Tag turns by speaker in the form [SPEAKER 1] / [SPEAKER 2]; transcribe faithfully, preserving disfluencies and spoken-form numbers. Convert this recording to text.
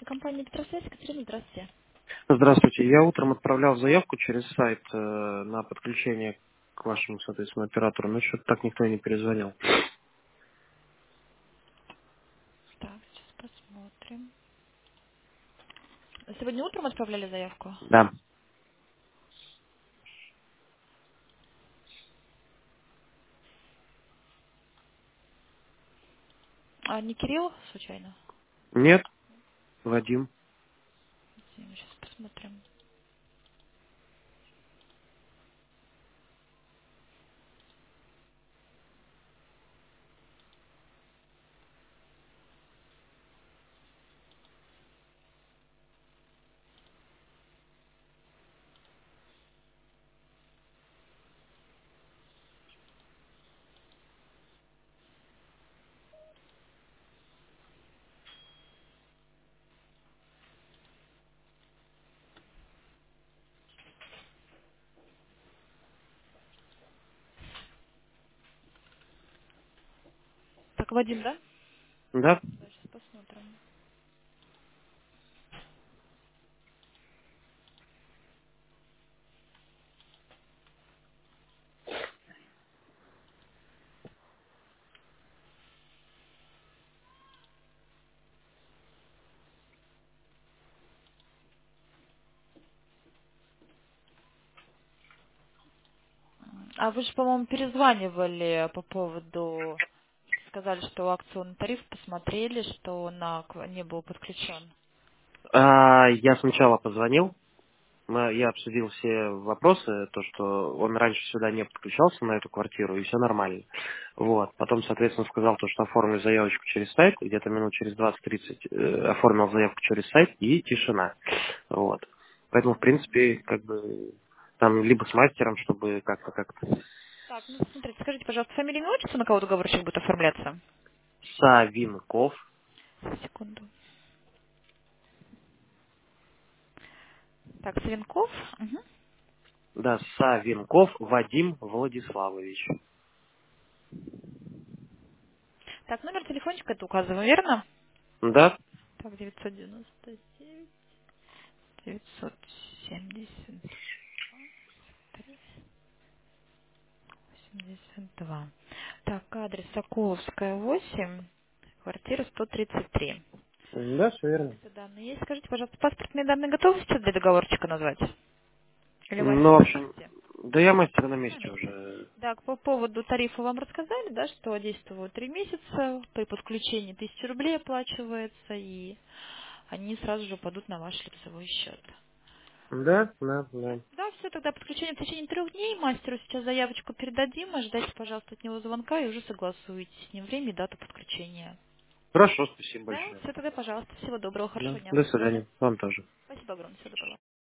[SPEAKER 1] компания Петросвязь. Екатерина, здравствуйте.
[SPEAKER 2] Здравствуйте. Я утром отправлял заявку через сайт э, на подключение к вашему, соответственно, оператору, но что-то так никто и не перезвонил.
[SPEAKER 1] Так, сейчас посмотрим. Сегодня утром отправляли заявку?
[SPEAKER 2] Да.
[SPEAKER 1] А не Кирилл, случайно?
[SPEAKER 2] Нет, Вадим.
[SPEAKER 1] Сейчас посмотрим. Так, Вадим, да?
[SPEAKER 2] Да?
[SPEAKER 1] Да, сейчас посмотрим. А вы же, по-моему, перезванивали по поводу... Сказали, что акционный тариф посмотрели, что он на... к- не был подключен.
[SPEAKER 2] А, я сначала позвонил, мы- я обсудил все вопросы, то, что он раньше сюда не подключался на эту квартиру, и все нормально. Вот. Потом, соответственно, сказал то, что оформлю заявочку через сайт, где-то минут через двадцать-тридцать э, оформил заявку через сайт, и тишина. Вот. Поэтому, в принципе, как бы там либо с мастером, чтобы как-то как-то
[SPEAKER 1] Так, ну смотрите, скажите, пожалуйста, фамилия, имя, отчество, на кого договорчик будет оформляться?
[SPEAKER 2] Савинков,
[SPEAKER 1] Секунду. Так, Свинков. Угу.
[SPEAKER 2] да, Савинков Вадим Владиславович.
[SPEAKER 1] Так, номер телефончика это указываю, верно?
[SPEAKER 2] Да?
[SPEAKER 1] Так, девятьсот девяносто девять, девятьсот семьдесят три, восемьдесят два. Так, адрес Соколовская, восемь, квартира сто тридцать три.
[SPEAKER 2] Да, все
[SPEAKER 1] Так,
[SPEAKER 2] верно.
[SPEAKER 1] все данные есть. Скажите, пожалуйста, паспортные данные готовы сейчас для договорчика назвать? Или
[SPEAKER 2] Ну,
[SPEAKER 1] мастер
[SPEAKER 2] в
[SPEAKER 1] на
[SPEAKER 2] общем,
[SPEAKER 1] месте?
[SPEAKER 2] да я мастер на
[SPEAKER 1] На
[SPEAKER 2] месте
[SPEAKER 1] месте.
[SPEAKER 2] уже.
[SPEAKER 1] Так, по поводу тарифа вам рассказали, да, что действует три месяца, при подключении тысяча рублей оплачивается, и они сразу же упадут на ваш лицевой счет.
[SPEAKER 2] Да, да, да.
[SPEAKER 1] Да, все, тогда подключение в течение трех дней. Мастеру сейчас заявочку передадим, а ждайте, пожалуйста, от него звонка и уже согласуете с ним время и дату подключения.
[SPEAKER 2] Хорошо, спасибо
[SPEAKER 1] Да,
[SPEAKER 2] большое.
[SPEAKER 1] все, тогда, пожалуйста. Всего доброго, хорошего
[SPEAKER 2] Да.
[SPEAKER 1] дня.
[SPEAKER 2] До
[SPEAKER 1] До свидания.
[SPEAKER 2] свидания. Вам тоже.
[SPEAKER 1] Спасибо огромное. Всего доброго.